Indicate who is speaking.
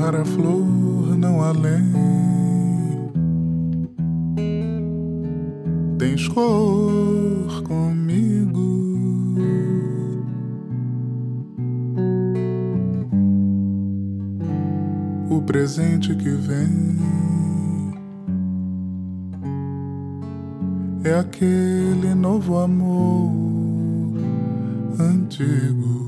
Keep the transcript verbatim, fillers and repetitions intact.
Speaker 1: rara flor não além. Tens cor comigo. O presente que vem é aquele novo amor antigo.